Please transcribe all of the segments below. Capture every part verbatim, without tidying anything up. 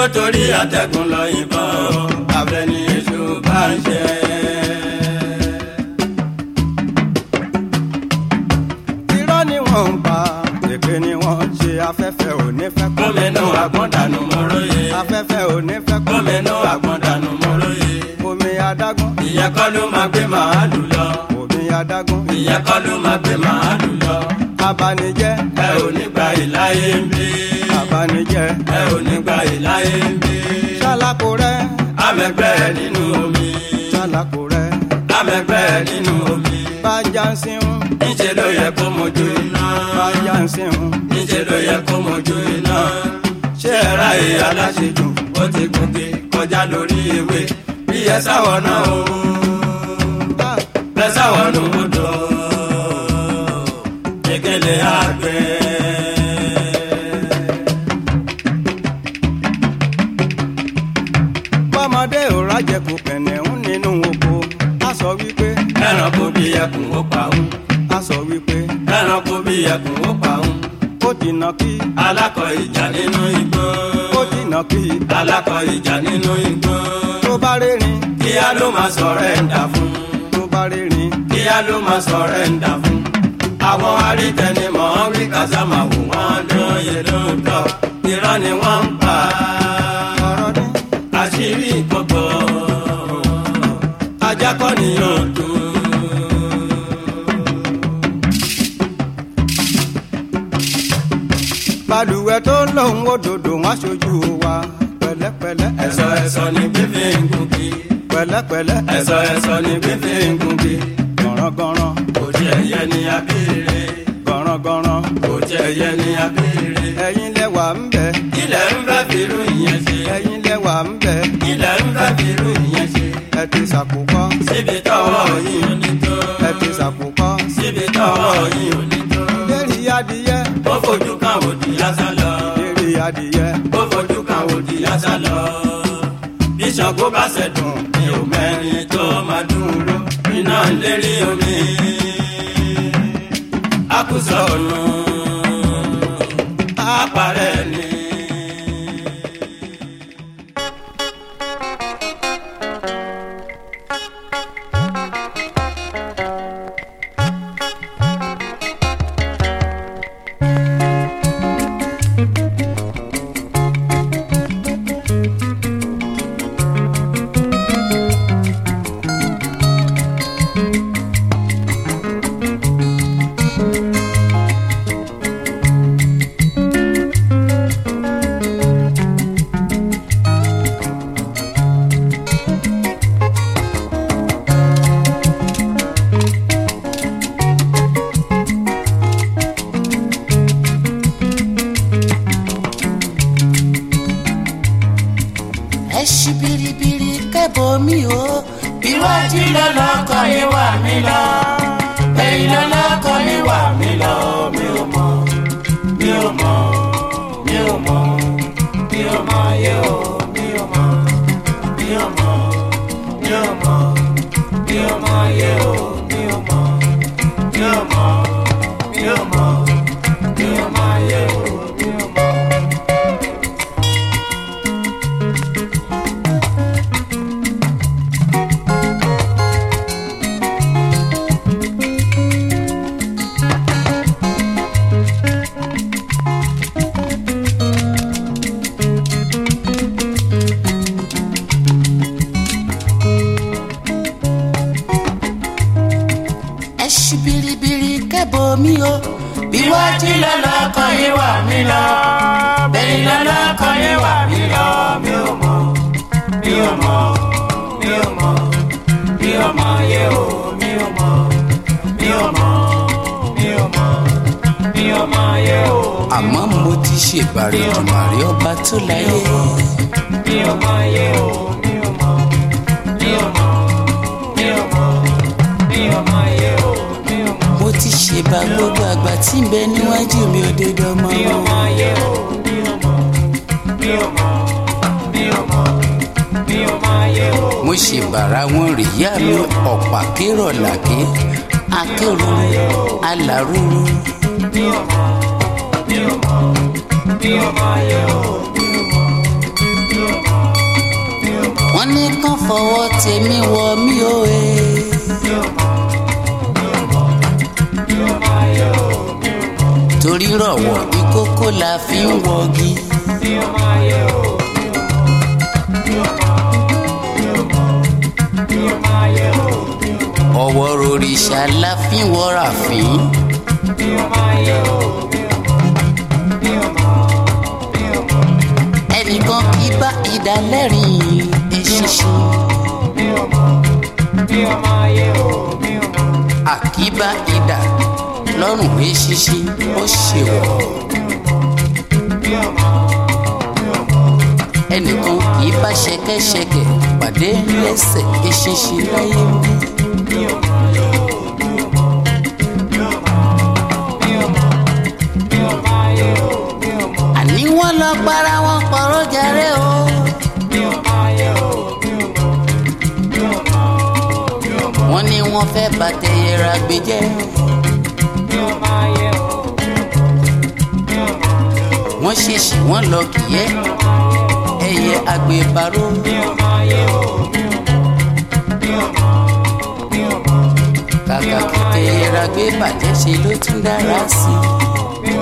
ó torí àtẹ̀gùn lọ yìnbọn abẹ́ni èṣù bá ń ṣe. irọ́ ni wọ́n ń pa èké ni wọ́n ń ṣe afẹ́fẹ́ ò ní fẹ́ kó gómìnà àgbọ̀ndànù mọ́rọ́yè. afẹ́fẹ́ ò ní fẹ́ kó gómìnà àgbọ̀ndànù mọ́rọ́yè. omi adágún ìyẹn kọ́ ló máa gbé màálù lọ. omi adágún ìyẹn kọ́ ló máa gbé màálù lọ. abanijẹ́ ẹ ò ní gba ìláyé ń bí. abanijẹ́ ẹ ò ní gba ìláyé ń bí. ṣálákò rẹ̀ amẹgbẹ́ nínú omi. ṣálákò rẹ̀ amẹgbẹ́ nínú omi. bájá ń sínú níṣẹ́ ló yẹ kó mojú iná. bájá ń sínú níṣẹ́ ló yẹ kó mojú iná. ṣé ẹ ráyè aláṣejù ó ti gòkè kọjá lórí ewé. bí ẹ sáwọ náà o ẹ sáwọ nù ó dọ̀ gẹ́gẹ́lẹ́ àgbẹ̀. bọ́mọdé ò rájẹkù kẹ̀nẹ̀ún nínú oko a sọ wípé ẹranko bí ẹkùn ó pa òun. a sọ wípé ẹranko bí ẹkùn ó pa òun. ó dìnà kí alákọ̀ ìjà nínú igbó. ó dìnà kí alákọ̀ ìjà nínú igbó. tó bá rérin kíá ló máa sọ̀rọ̀ ẹ̀ ń dà fún. tó bá rérin kíá ló máa sọ̀rọ̀ ẹ̀ ń dà fún. àwọn arítẹnimọ̀ rí kásámà wò wọ́n lóye lóòótọ́. irọ́ ni wọ́n ń pa. ọ̀rọ̀ ní àṣírí ìkọ̀kọ̀ ajá kọ́ ni yóò tó. balùwẹ̀ tó lòun òdòdó wọn aṣojú wa pẹ̀lẹ́pẹ̀lẹ́ ẹ̀sọ́ ẹ̀sọ́ ni bíbí ń gùnkì. pẹ̀lẹ́pẹ̀lẹ́ ẹ̀sọ́ ẹ̀sọ́ ni bíbí ń gùnkì. gọ̀rọ̀gọ̀rọ̀ kò jẹ́ ẹyẹ ní abéèrè. gọ̀rọ̀gọ̀rọ̀ kò jẹ́ ẹyẹ ní abéèrè. ẹ̀yin lẹ́wà ń bẹ ilẹ̀ ń fẹ́ fìrú ìyẹn ṣe. ẹ̀yin lẹ́wà ń bẹ ilẹ̀ ń fẹ́ fìrú ìyẹn ṣe. ẹ ti ṣàkókọ́ síbi tọ́wọ́ yìí ò ní tó. ẹ ti ṣàkókọ́ síbi tọ́wọ́ yìí ò ní tó. lérí adìyẹ ó fojú kan òdì lásán lọ. lérí adìyẹ ó fojú kan òdì lásán lọ. bí Ṣàngó bá ṣẹ̀dùn mi ò mẹ́rin tó máa dúró. iná ń lérí omi àkùsọ̀ ọ̀nà àpárẹ̀ ni. ẹṣin biribiri kẹ́bọ̀ mi o. iwájú lọ́lọ́kọ̀ yín wà mí lọ. ẹ̀yìn lọ́lọ́kọ̀ yín wà mí lọ. mi ò mọ̀ mi ò mọ̀ mi ò mọ̀ mi ò mọ̀ yé o. mi ò mọ̀ mi ò mọ̀ mi ò mọ̀ mi ò mọ̀ yé o. mi ò mọ̀ mi ò mọ̀ mi ò mọ̀ mi ò mọ̀ yé o. mi ò mọ̀. ẹṣin biribiri kẹ́bọ̀ mi o. iwájú lọ́lọ́kọ̀ yín wà mí lọ. ẹ̀yìn lọ́lọ́kọ̀ yín wà mí lọ. mi ò mọ̀ mi ò mọ̀ mi ò mọ̀ mi ò mọ̀ yé o. mi ò mọ̀ mi ò mọ̀ mi ò mọ̀ mi ò mọ̀ yé o. àmọ́ mo ti ṣèbàrẹ̀ Èdùmàrè ọba tó láyé. mi ò mọ̀ yé o. mi ò mọ̀ mi ò mọ̀ mi ò mọ̀ mi ò mọ̀ yé o. mi ò mọ̀. mo ti ṣèbà gbogbo àgbà tí ń bẹ níwájú mi ò dédé ọmọ wọn. mi ò mọ̀ yé o. mi ò mọ̀ mi ò mọ̀ mi ò mọ̀ mi ò mọ̀ yé o. mo ṣèbàrà wọn rìyá mi ọ̀pá kérò làkè akérò alárúurú. mi ò mọ̀ mi ò mọ̀ mi ò mọ̀ yé o. mi ò mọ̀ mi fọwọ́ tèmi wọ mí o e. torí rọ̀wọ̀ ìkókó la fi ń wọgi. ọwọ́ ròrìṣà la fi ń wọra fín. ẹnìkan kì í bá idà lẹ́rìn eṣinṣin. àkíbá idà lọ́rùn eṣinṣin ó ṣèwọ̀. ẹnìkan kì í bá ṣẹ̀kẹ̀ṣẹ̀kẹ̀ pàdé lẹ́sẹ̀ eṣinṣin láyé mi. àní wọ́n lọ para wọn pọ̀rọ̀ jàre o. wọ́n ní wọ́n fẹ́ bàtẹ́yẹra gbé jẹ́. wọ́n ṣèṣì wọ́n lọ kìyẹ́ ẹyẹ agbèbárò. kàkà kí tẹ̀yẹra gbé bàjẹ́ ṣe ló tún dára sí i.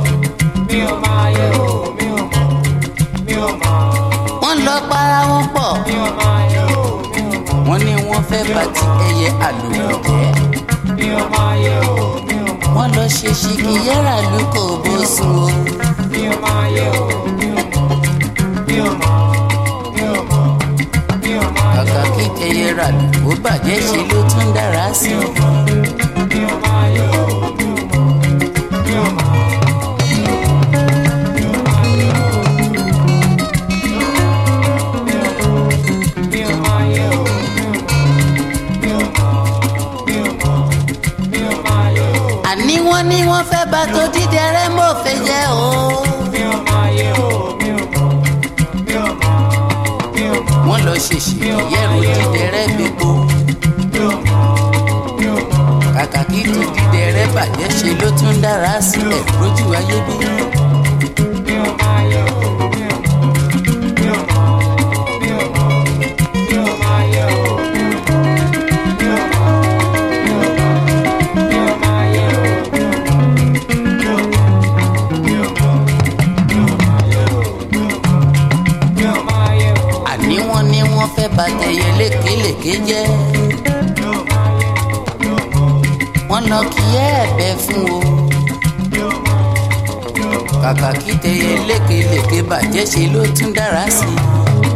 wọ́n lọ para wọn pọ̀. wọ́n ní wọ́n fẹ́ bá ti ẹyẹ àlùkò jẹ́. wọ́n lọ ṣe ṣìkì yẹ́rà ló kò bó sùn o. kàkà kí ẹyẹ rà ló bàjẹ́ ṣe ló tún dára sí i. àní wọ́n ní wọ́n fẹ́ bá tó dídẹ rẹ mọ́ fẹ́ jẹ́ o. wọ́n lọ ṣèṣì yẹ̀rù dídẹ rẹ gbogbo. kàkà kí ti dídẹ rẹ bàjẹ́ ṣe ló tún dára sílẹ̀ lójú ayé bí. bàtẹ̀yẹ lékelèké jẹ́. wọ́n lọ kí ẹ̀bẹ̀ fún o. kàkà kí tẹ̀yẹ lékelèké bàjẹ́ ṣe ló tún dára sí i.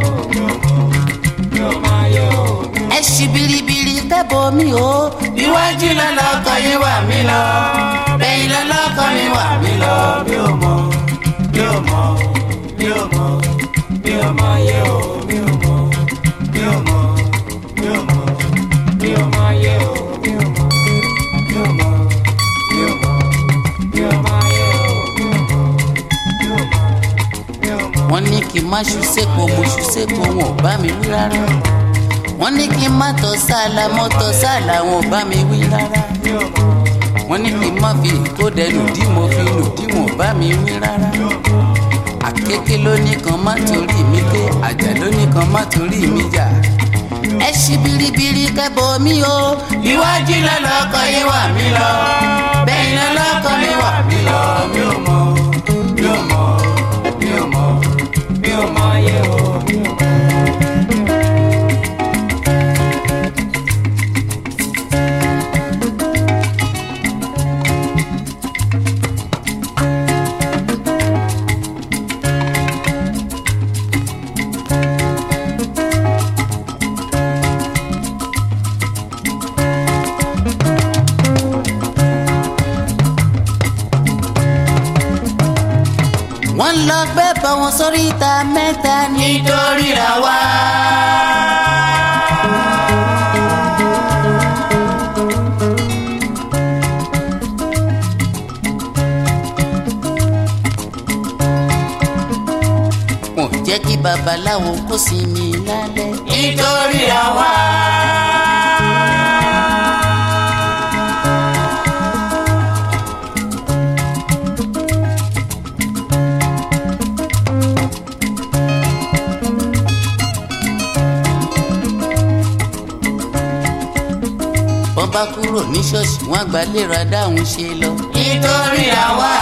ẹ ṣì biribiri kẹ́bọ̀ mi o. iwájú lọ́lọ́kọ̀ yín wà mí lọ. bẹ́yìn lọ́lọ́kọ̀ mi wà mí lọ. mi ò mọ̀ mi ò mọ̀ mi ò mọ̀ mi ò mọ̀ yẹ o mi ò mọ̀ mi ò mọ̀ mi ò mọ̀ mi ò mọ̀ yẹ o mi ò mọ̀ mi ò mọ̀ mi ò mọ̀ mi ò mọ̀ yẹ o mi ò mọ̀ mi ò mọ̀ mi ò mọ̀. wọ́n ní kí n má ṣu sépo mo ṣu sépo wọn ò bá mi wí rárá. wọ́n ní kí n má tọ́ sáàlà mọ́ tọ́ sáàlà wọn ò bá mi wí rárá. wọ́n ní kí n má fi ìkódẹ nùdí mo fi nùdí wọn ò bá mi wí rárá. àkékè ló ní kan má torí mi ké àjà ló ní kan má torí mi jà. ẹ ṣì biribiri kẹ́bọ̀ mi o. iwájú lọ́lọ́kọ̀ yín wà mí lọ. bẹ́yìn lọ́lọ́kọ̀ mi wà mí lọ. mi ò mọ̀ mi ò mọ̀ mi ò mọ̀ mi ò mọ̀ yẹ o mi ò mọ̀. wọ́n lọ gbé bọ̀ wọn sórí ìta mẹ́ta nítorí ra wá. wọ́n jẹ́ kí babaláwo kó sinmi lálẹ́ nítorí ra wá. kúrò ní ṣọ́ọ̀ṣì wọ́n gba lera dáhùn ṣe lọ. nítorí àwa.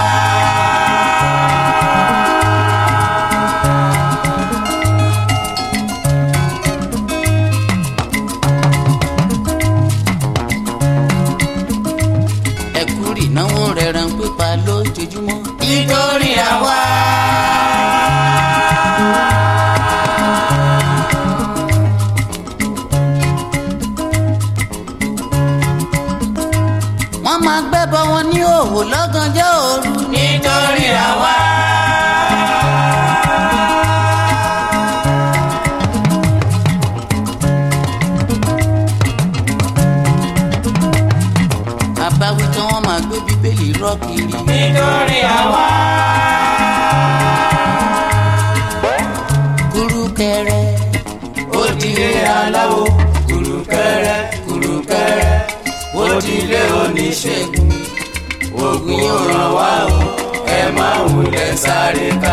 ẹ̀kú rì náwó rẹ̀ ran pípa lójoojúmọ́. nítorí àwa. wọ́n máa gbẹ́bọ wọn ní òwò lọ́gànjọ́ òru. nítorí àwa. àbáwí tí wọ́n máa gbé bíbélì rọ́ kiri. nítorí àwa. kùrùkẹrẹ ó dilé aláwo. kùrùkẹrẹ kùrùkẹrẹ ó dilé oníṣègùn. oògùn yóò ràn wá o ẹ má wulẹ̀ sáré ká.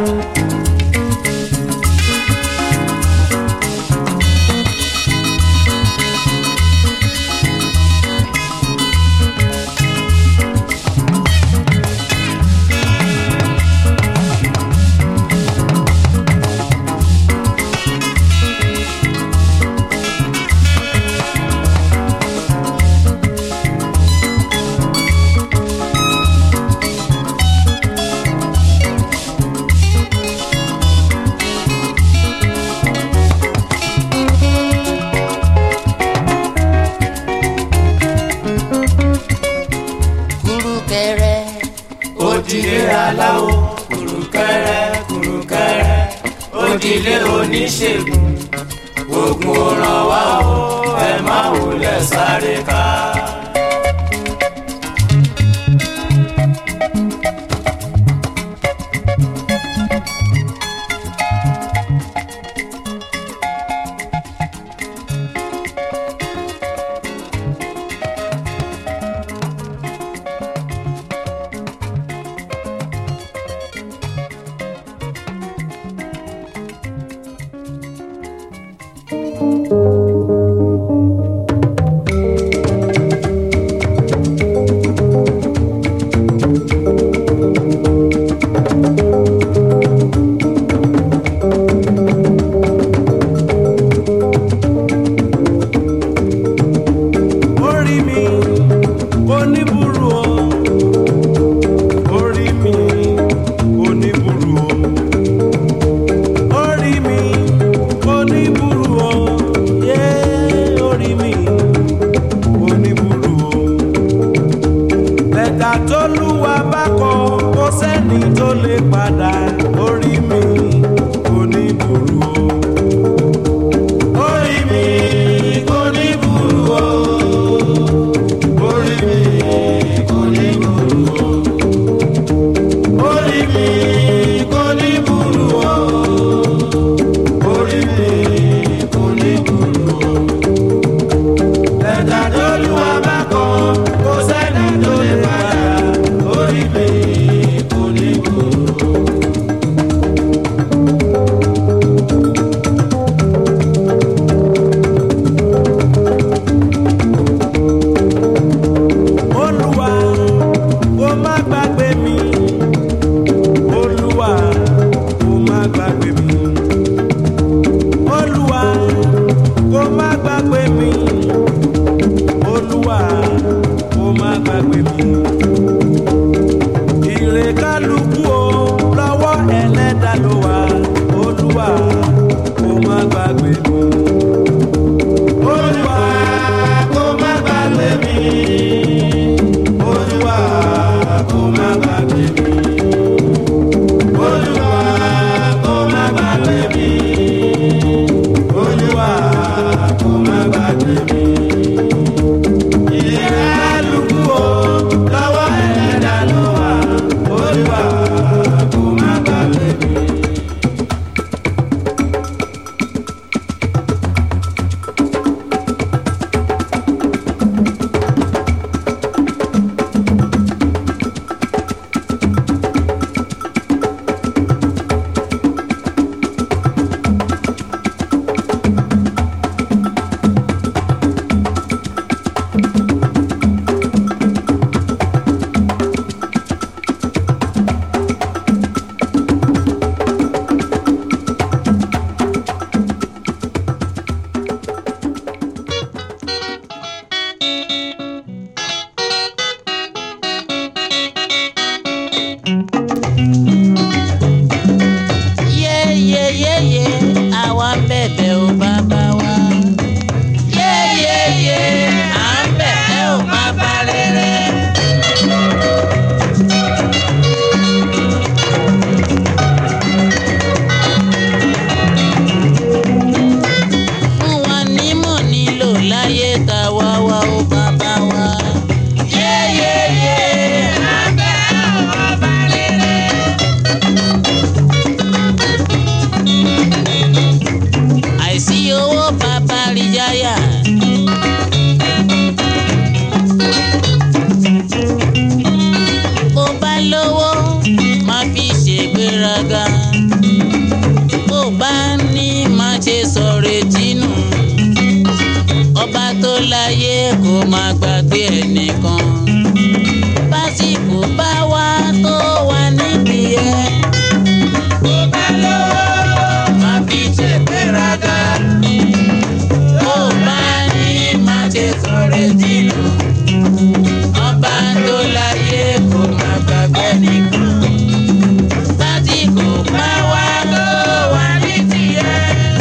òdìlé aláwo kùrùkẹrẹ kùrùkẹrẹ òdìlé oníṣègùn oògùn ò ràn wá o ẹ má wulẹ̀ sáré ká. tólúwa bá kọ kó sẹ́ni tó lè padà orí mi kò ní burú o. orí mi kò ní burú o. orí mi kò ní burú o. orí mi kò ní burú o. orí mi kò ní burú o. ẹ̀dá tólúwa bá kọ kó sẹ́ni tó lè padà. Orí mi kò ní burú. kó má gbàgbé ẹnìkan. Básìkò bá wá tó wà níbi ẹ. Bó bá lówó má fi ṣe gbéraga. Bó bá ní má ṣe sọ̀rọ̀ dínú. Ọba tó láyé kó má gbàgbé ẹnìkan. Básìkò bá wá tó wà níbi ẹ.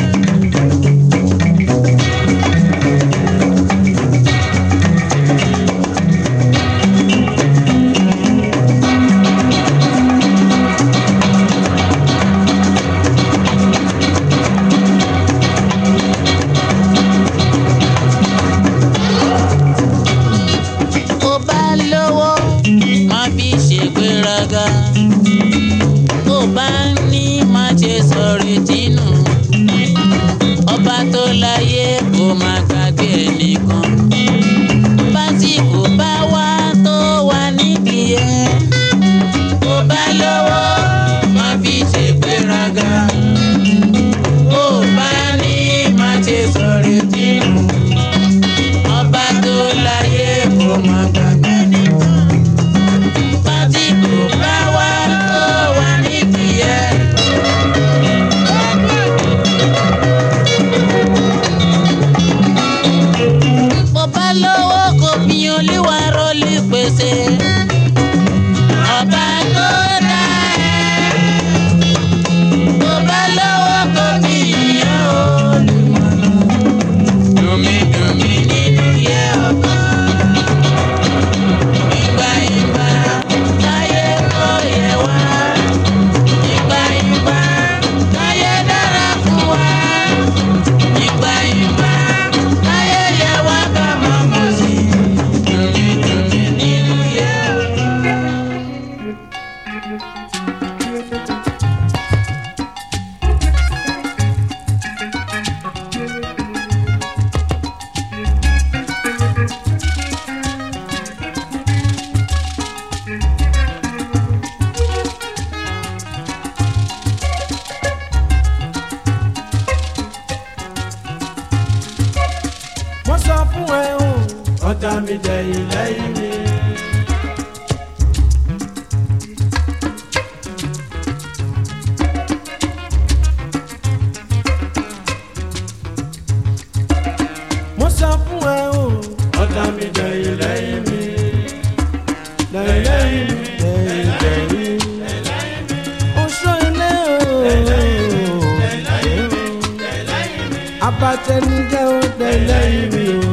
Tó bá ní má ṣe sọ̀rọ̀ tínú. Ọba tó láyé kó má gbàgbé ẹnìkan. Básìkò bá wá tó wà níbi ẹ. Tó bá lówó má fi ṣe gbéraga. Tó bá ní má ṣe sọ̀rọ̀ tínú. Ọba tó láyé kó má gbàgbé ẹnìkan. Básìkò bá wá tó wà níbi ẹ. Bó bá lówó kò fi Olúwa rólé pèsè. Ọba tó dá ẹ. Bó bá lówó kò fi ìyá olùmọ̀nà. Dùmídùmí nínú yẹ ọba. Ìgbà ìgbà láyé kò yẹ wá. Ìgbà ìgbà láyé dára fún wa. Ìgbà ìgbà láyé yẹ wá ká má mọ̀ sí. Dùmídùmí nínú yẹ ọba. Mo sọ fún ẹ o, ọ̀tá mi dẹ̀yìn lẹ́yìn mi. Mo sọ fún ẹ o, ọ̀tá mi dẹ̀yìn lẹ́yìn mi. Lẹ́yìn lẹ́yìn mi, lẹ́yìn lẹ́yìn mi. Oṣó ilé o, lẹ́yìn mi. Abatẹnijẹ́ o, lẹ́yìn mi o.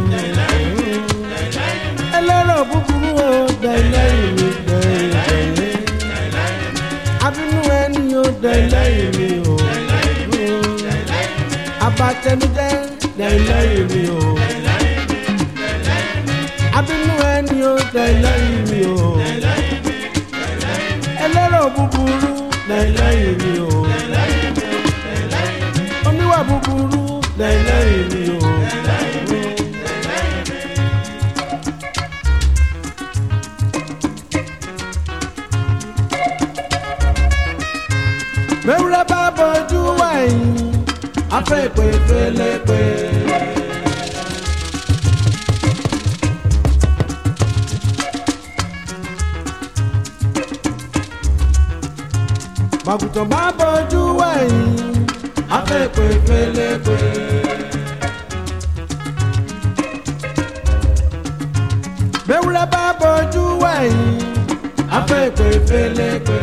Ẹlẹ́rọ̀ búburú o, lẹ́yìn mi, lẹ́yìn mi. Abínú ẹni o, lẹ́yìn mi o. Abatẹnijẹ́ lẹ́yìn mi o. Abínú ẹni o, lẹ́yìn mi o. Ẹlẹ́rọ̀ búburú lẹ́yìn mi o. Oníwà búburú lẹ́yìn mi o. Mẹ́wúrẹ́ bá bọ́jú wẹ̀yìn, afẹ́ ìpè fẹ́lẹ́pẹ́. Màgùtàn bá bọ́jú wẹ̀yìn, afẹ́ ìpè fẹ́lẹ́pẹ́. Mẹ́wúrẹ́ bá bọ́jú wẹ̀yìn, afẹ́ ìpè fẹ́lẹ́pẹ́.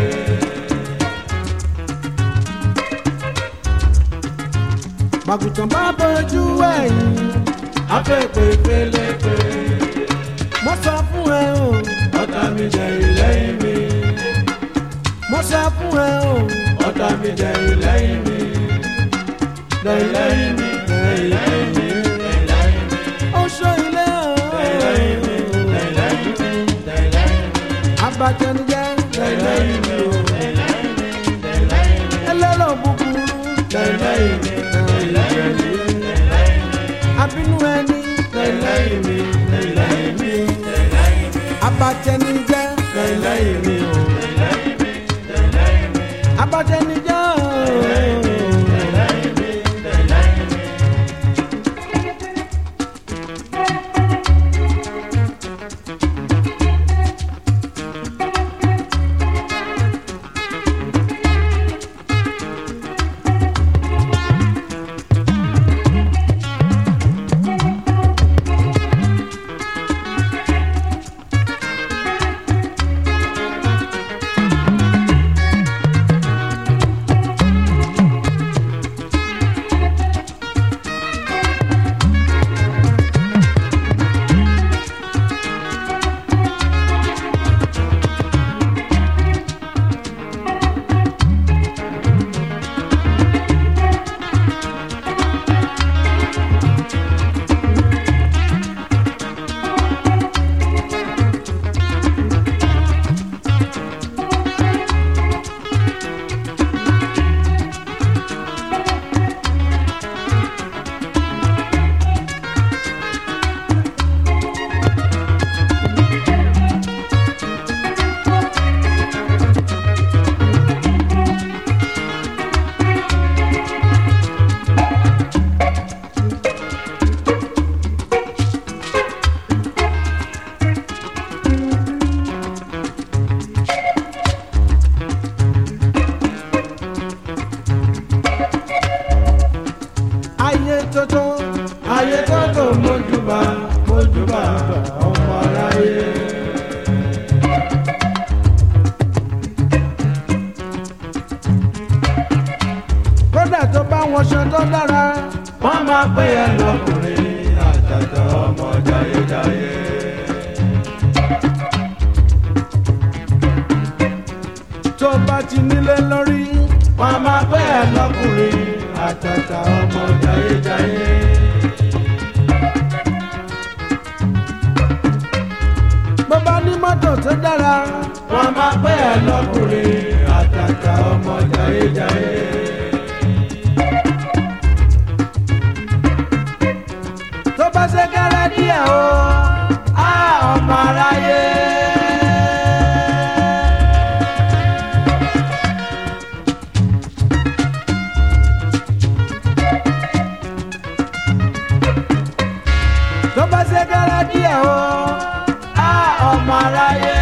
Màgùtàn bá bọ́jú wẹ̀yìn, afẹ́ ìpè fẹ́lẹ́pẹ́. Mo sọ fún ẹ o, ọ̀tá mi dẹ̀yìn lẹ́yìn mi. Mo sọ fún ẹ o, ọ̀tá mi dẹ̀yìn lẹ́yìn mi. Dẹ̀yìn lẹ́yìn mi, dẹ̀yìn lẹ́yìn mi. Oṣó ilé o, dẹ̀yìn lẹ́yìn mi, dẹ̀yìn lẹ́yìn mi. Abatẹnijẹ́ dẹ̀yìn lẹ́yìn mi o. Ẹlẹ́rọ̀ búburú dẹ̀yìn lẹ́yìn mi. Abínú ẹni lẹ́yìn mi, lẹ́yìn mi. Abatẹnijẹ́ lẹ́yìn mi o. Abatẹnijẹ́ o. kódà tó bá wọn ṣe tó dára. wọ́n máa pè é lọ́kùnrin àtàtà ọmọ jayéjayé. tó bá ti nílé lórí. wọ́n máa pè é lọ́kùnrin àtàtà ọmọ jayéjayé. bó bá ní mọ́tò tó dára. wọ́n máa pè é lọ́kùnrin àtàtà ọmọ jayéjayé. tó bá ṣe kẹ́rẹ́ díẹ̀ o. á ọmọ aráyé. tó bá ṣe kẹ́rẹ́ díẹ̀ o. á ọmọ aráyé.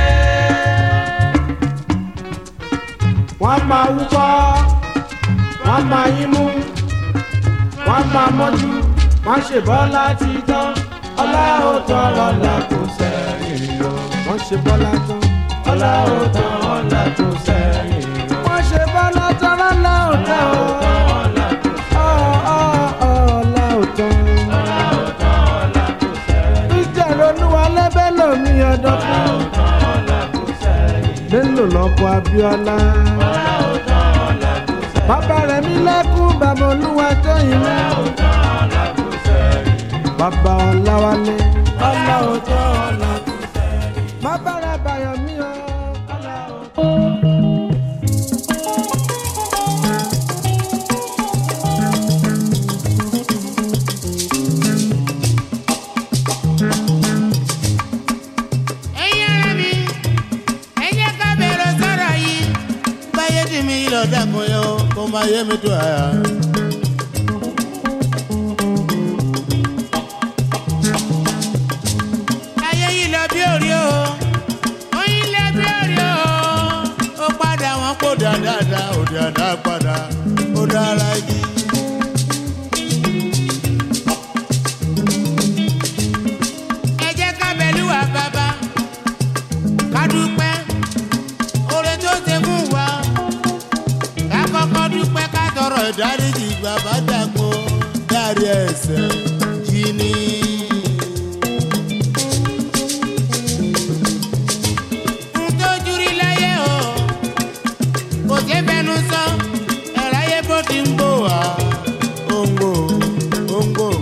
wọ́n máa wúkọ́. wọ́n máa yín mú. wọ́n máa mọ́jú. wọ́n ṣe bọ́lá ti tán. ọlá ó tán ọlá kò sẹ́yìn lọ. wọ́n ṣe bọ́lá tán. ọlá ó tán ọlá kò sẹ́yìn lọ. wọ́n ṣe bọ́lá tán lọ́lá ò tán o. ọlá kò ọ̀ọ́lá ò tán. ọlá ó tán ọlá kò sẹ́yìn. ìjẹ̀rọ olúwa lẹ́bẹ̀ lómi ọ̀dọ́ ọlá fún. ó tán ọlá kò sẹ́yìn. lélo lọ́kọ̀ Abíọ́lá. ọlá ó tán ọlá kò sẹ́yìn. bàbá rẹ̀ mi lẹ́kún bàbá olúwa tó yìí ọlá mẹ́. ó tán ọlá kò sẹ́yìn. bàbá Ọláwálé. ọlá ó tán ọlá kò sẹ́yìn. bàbá rẹ̀ bàyọ̀ mí o. ọlá ó tán. ẹ̀yin ará mi ẹ jẹ́ ká bẹ̀rẹ̀ sọ̀rọ̀ yìí báyé tì mí lọ dàkún yó kó máa yé mi tó àyà. ayé yìí lọ bí òrí o oyin lẹ bí òrí o ó padà wọn kó dáadáa ó dáadáa padà ó dára jí. ẹ jẹ́ ká bẹ̀lú wa bàbá ká dúpẹ́ oore tó ṣe fún wa ká kọ́kọ́ dúpẹ́ ká tọrọ ìdáríjì bàbá dàgbò dárí ẹ̀ṣẹ̀ jí ní. n tó júrí láyé o kò ṣe fẹnu sọ ẹ̀ráyé bó ti ń gbò wá ó ń gbò ó ń gbò.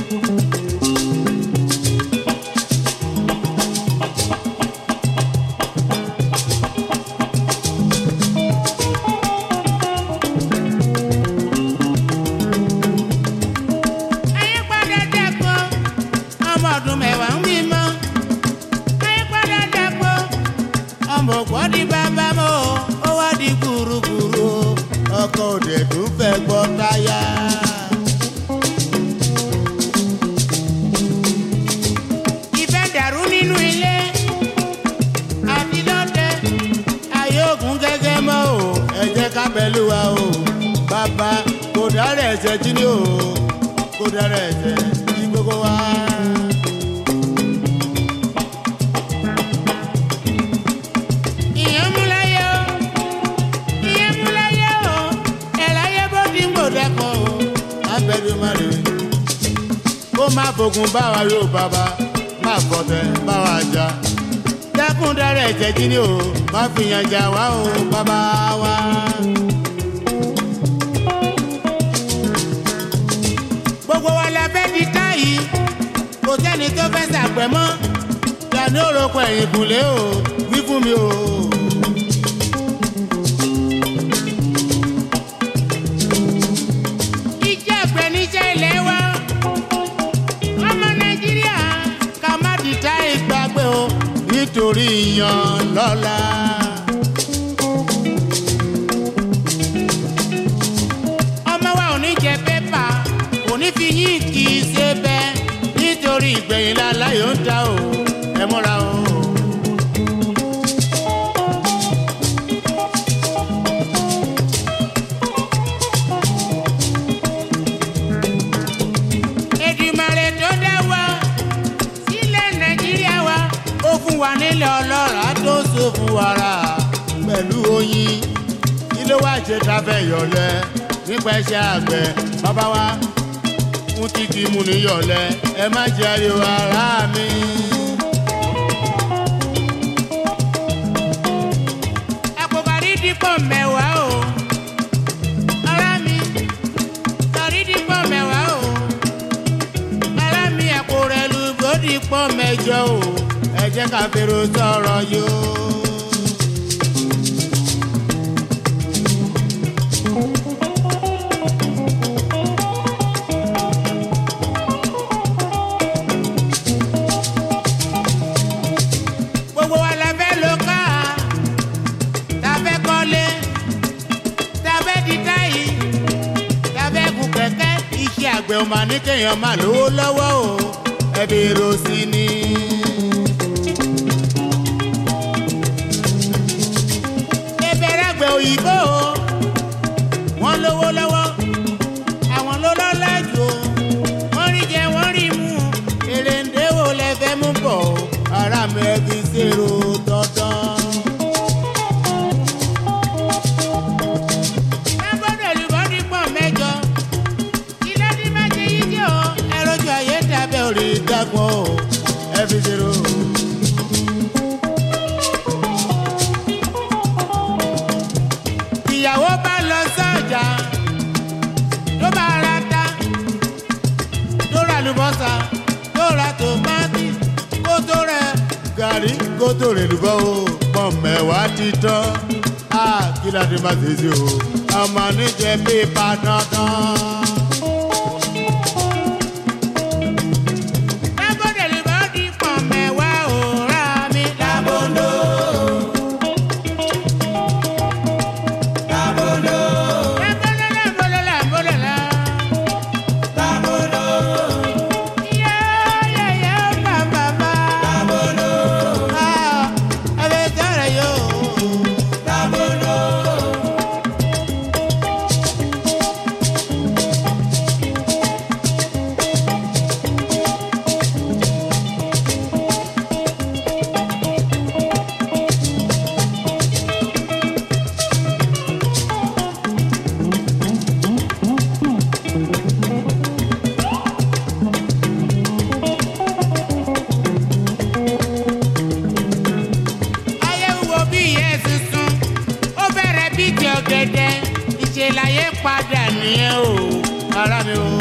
Ayípadà dẹ́kun ọmọ ọdún mẹ́wàá ń bímọ. Ayípadà dẹ́kun ọmọ ògbọ́ di bàbá mọ́ ó wá di gbùrùgbùrù ọkọ òde tún fẹ́ gbọ́ táyà. Ìfẹ́ dàrú nínú ilé àti lọ́dẹ ayé ògùn gẹ́gẹ́ mọ́ o ẹ jẹ́ ká pẹ̀lú wa o bàbá kò dára ẹ̀ṣẹ̀ jí ní o kò dára ẹ̀ṣẹ̀ jí gbogbo wa. ìyẹn mú láyé o ìyẹn mú láyé o ẹ̀ láyé bó ti ń gbòdẹ́kọ̀ o abẹ́rẹ́ má rè é kó má fogun bá wa yóò bàbá má fọ̀tẹ̀ bá wa jà dákun dára ẹ̀jẹ̀ jí ni o má fìyàn jà wá o bàbá wa. gbogbo wa la fẹ́ di ká yìí kò sẹ́ni tó fẹ́ sàpẹ́ mọ́ dání òrokò ẹ̀yìn kùlé o wí fún mi o. ìjà àgbẹ̀ níṣẹ́ ilẹ̀ wa ọmọ Nàìjíríà ká má dìtà ìgbàgbé o nítorí ìyàn lọ́la. ọmọ wa ò ní jẹ pépà kò ní fi yín kì í ṣe bẹ́ẹ̀ nítorí ìgbẹ̀yìn láláyò ń ta o ẹ múra o. Èdùmàrè tó dá wa sílẹ̀ Nàìjíríà wa ó fún wa nílẹ̀ ọlọ́ràá tó so fún wàrà pẹ̀lú oyin kí ló wá ṣe ta fẹ́ yọ̀lẹ́ nípa iṣẹ́ àgbẹ̀ bàbá wa fún kíkí mú níyọ̀lẹ́ ẹ má jẹ́ ariwo ara mi. àpò bàrí dípò mẹ́wàá o ara mi bàrí dípò mẹ́wàá o ara mi àpò rẹ̀ lù bó dípò mẹ́jọ o ẹ jẹ́ ká fèrò sọ̀rọ̀ yóò. àgbẹ̀ ò máa ní kéèyàn máa lówó lọ́wọ́ o ẹbí rosi ni. ìbẹ̀rẹ̀ àgbẹ̀ òyìnbó o wọ́n lówó lọ́wọ́ àwọn ló lọ́lá jù o wọ́n rí jẹ wọ́n rí mú èrè ń déwò lẹ́fẹ́ mú bọ̀ o ara mi ẹbí ṣèrò dandan. orí dàgbọ́ ẹ fi ṣeré o. ìyàwó bá lọ sọ́jà tó bá ra ta tó ra lùbọ́sà tó ra tòmátì kó tó rẹ gàrí kó tó rẹ lùbọ́ o pọ̀ mẹ́wàá ti tán á kí ládé má ṣe ṣe o ọmọ níjẹ pépà dandan. ìṣèláyé padà nìyẹn o ara mi o.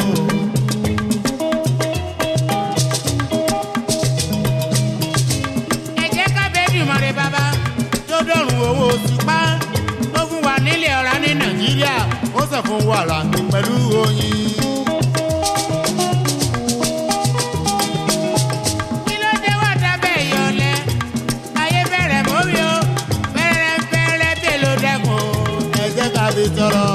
ẹ jẹ́ ká bẹ́ẹ̀ dùn mọ́rẹ́ bàbá tó dọ̀rùn owó òṣùpá tó fún wa nílẹ̀ ọ̀rá ní nàìjíríà ó sọ fún wàrà pẹ̀lú oyin. kí ló dé wá dábẹ́ ìyọ̀lẹ́ ayé bẹ̀rẹ̀ mórí o fẹ́rẹ́ fẹ́rẹ́ bẹ́ẹ̀ ló dẹ́kun ẹ jẹ́ ká fi tọrọ.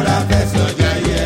rọra fẹsọ̀ jayé.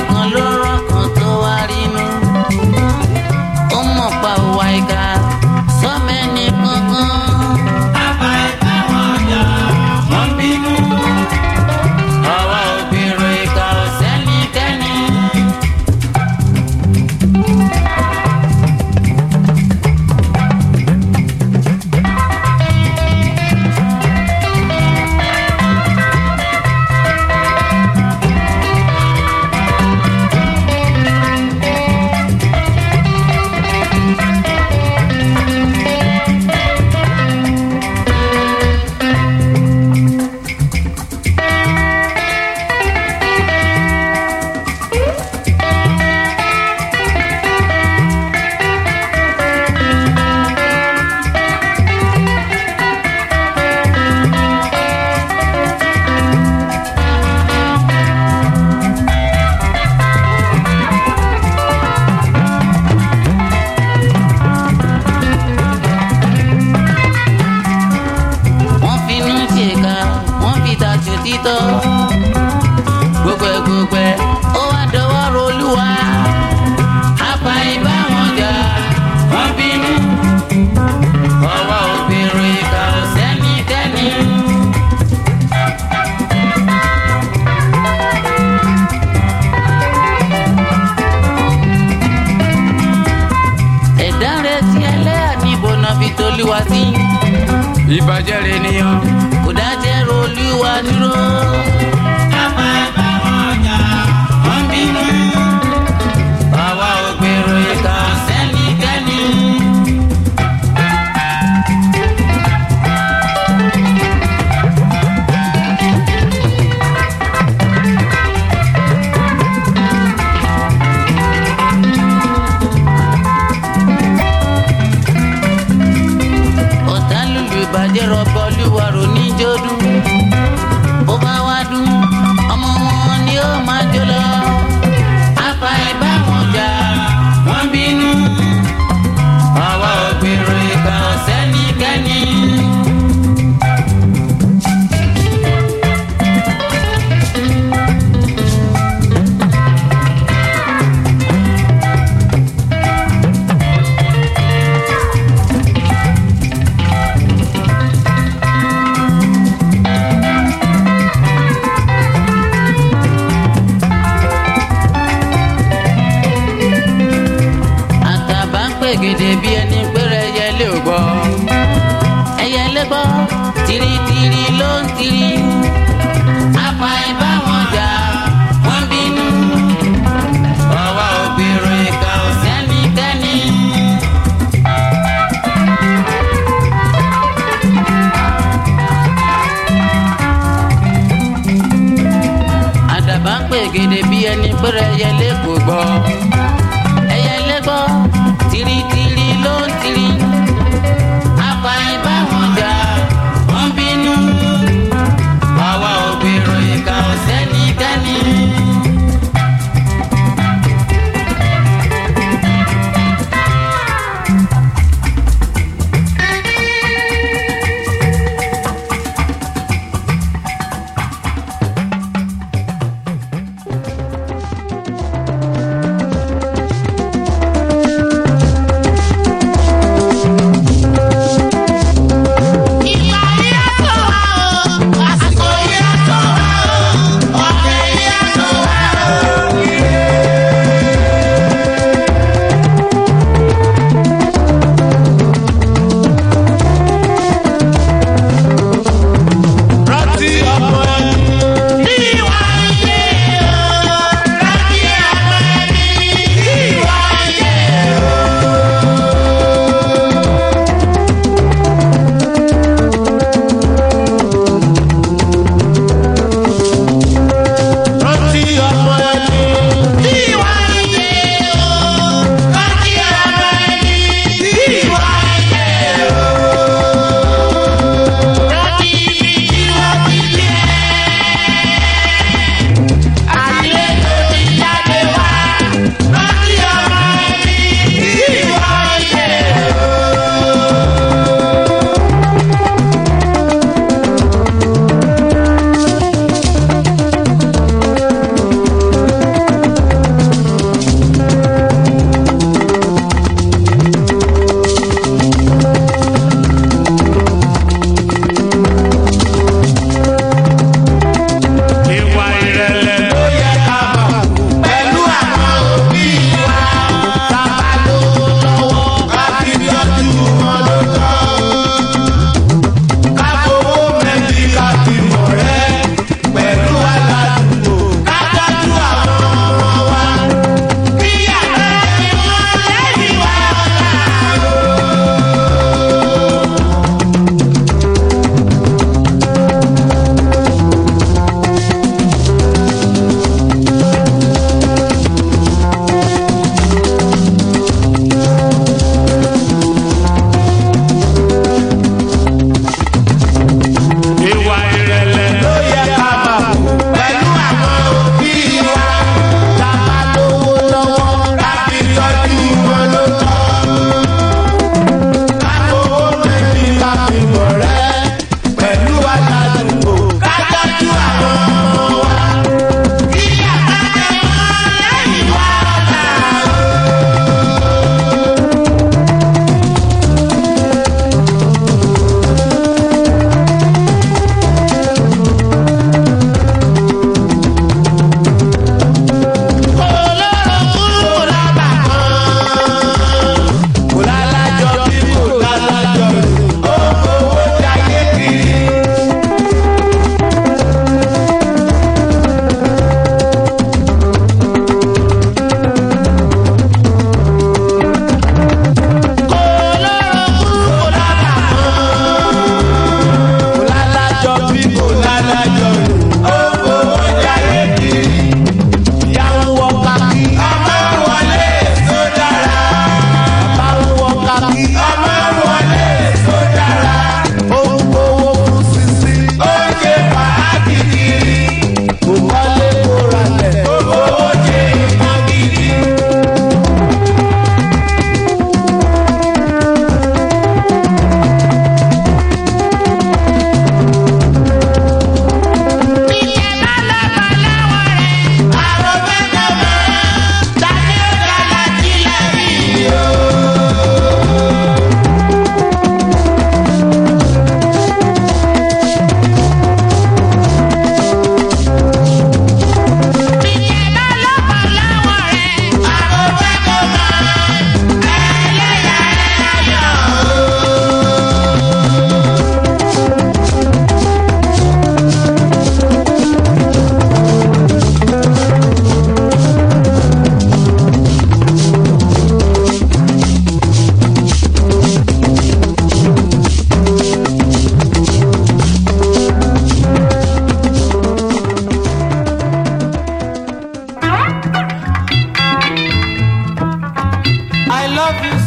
nìkan ló rọ́kàn tó wá rínú. ó mọ̀ pa òwà ìka sọ́mẹ́ni kankan. Àbá ẹ̀ka wọn jà wọ́n bínú. àwa obìnrin ìka ò sẹ́nikẹ́ni. gbogbo ẹ gbogbo ẹ ó wá dọwọ́ rolúwa. àbá ibà wọn jà wọ́n bínú. ọwọ́ obìnrin ìka ò sẹ́nikẹ́ni. ẹ̀dá rẹ̀ ti ẹlẹ́yà níbo náà fi tolúwa sí. ìbàjẹ́ rẹ̀ nìyàn kò dájẹ́ rolúwa dúró. Àbá ẹ̀ka wọn jà wọ́n bínú. àwa ò gbèrò ìka Sẹ́nikẹ́ni. ọ̀tá lùlù ìbàjẹ́ rọ̀bọ̀ olúwa rò ní jọ́dún. bó bá wá dún ọmọ wọn ni ó máa jó lọ. àbá ibà wọn jà Wọ́n bínú. àwa ò gbèrò ìka Sẹ́nikẹ́ni. àtàbà ń pè gèdè bí ẹni péré ẹyẹlé ò gbọ́. ẹyẹlé gbọ́ tìrìtìrì ló ń tìrì. àbá ibà wọn jà wọ́n bínú. àwa ò gbèrò ìka ò sẹ́nikẹ́ni. àdàbà ń pè gèdè bí ẹni péré ẹyẹlé kò gbọ́. ẹyẹlé gbọ́ tìrìtìrì ló ń tìrì. àbá ibà wọn jà wọ́n bínú. àwa ò gbèrò ìka ò sẹ́nikẹ́ni.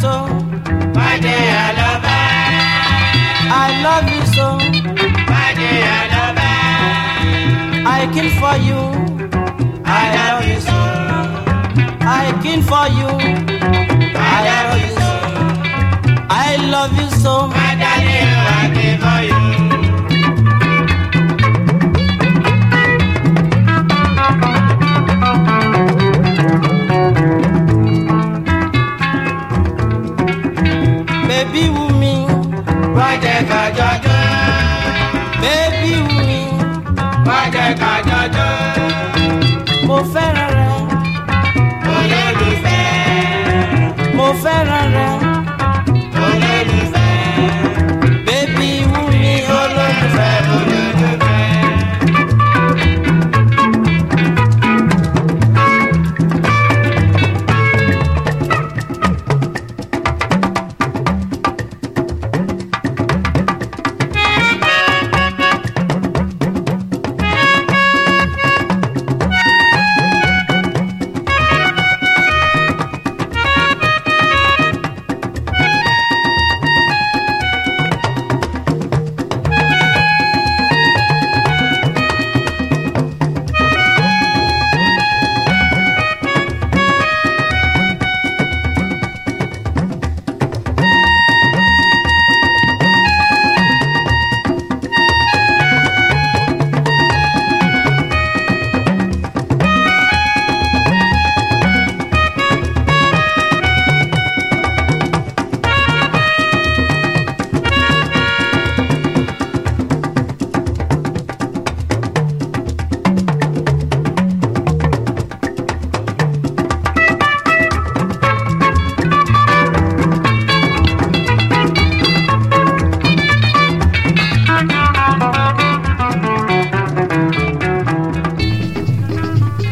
so. My dear lover, I love you so. my dear lover, I kill for you. I love you so. I kill for you. I love you so. I love you so. My darling, I live for you. Baby Wumi, Why jẹ́ ká jọjọ́? baby Wumi, Why jẹ́ ká jọjọ́? mo fẹ́ràn rẹ, Olólùfẹ́, mo fẹ́ràn rẹ. olólùfẹ́, Baby Wumi, olólùfẹ́, olólùfẹ́.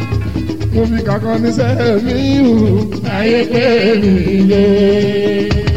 mo fi kankan ní sẹ́mi hù ayé pé mi lé.